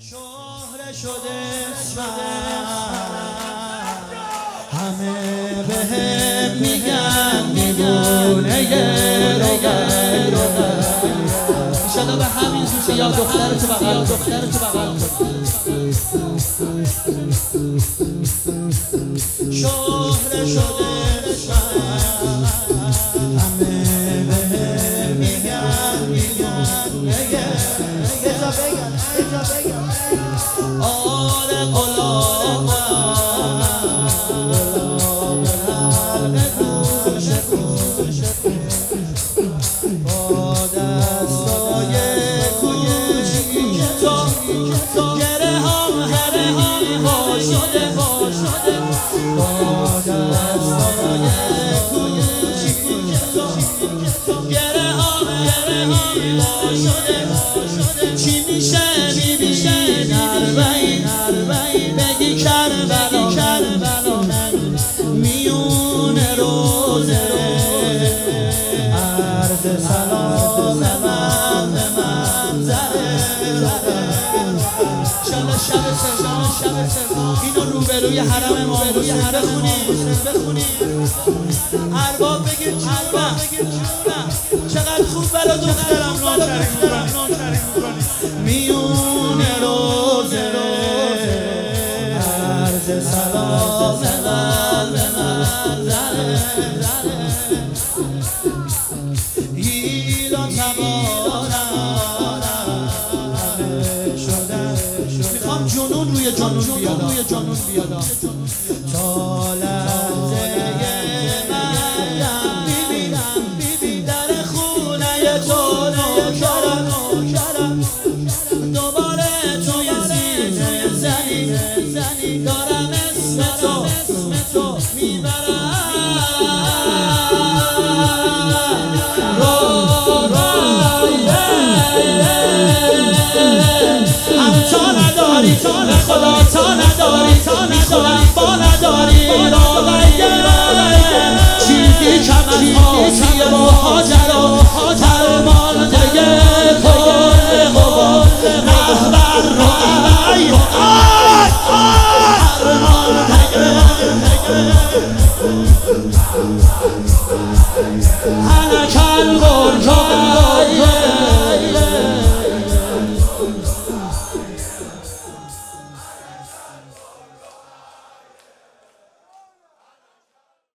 شهره شده همه بهم میگن دیوونه ایشالا به همین زوشه یا دختر تو بغل شهره شده همه بهم میگن آره غلام با دستای کوچیک تو گره هم وا شده با دستای کوچیک تو گره هم وا شده چی میشه میبینی نربعی بگی کربلا میونه روزه عرض سلام من به منظره شب اینو روبروی حرم امام بخونی ارباب بگیر جونم چقدر خوب برا دخترم ناشری میونه روزه عرض سلام من به منظره ایلان تبارم میخوام جنون روی جنون بیادا تا لحظه مریم میبینم در خونه تو نوکرم دوباره توی سینه زنی دارم اسم تو میبرم تا نداری به خدا تا نداری میخورم با نداری چیزی کم از آسیه با هاجر درمانده کل قبا رهبر رای هنکل برجای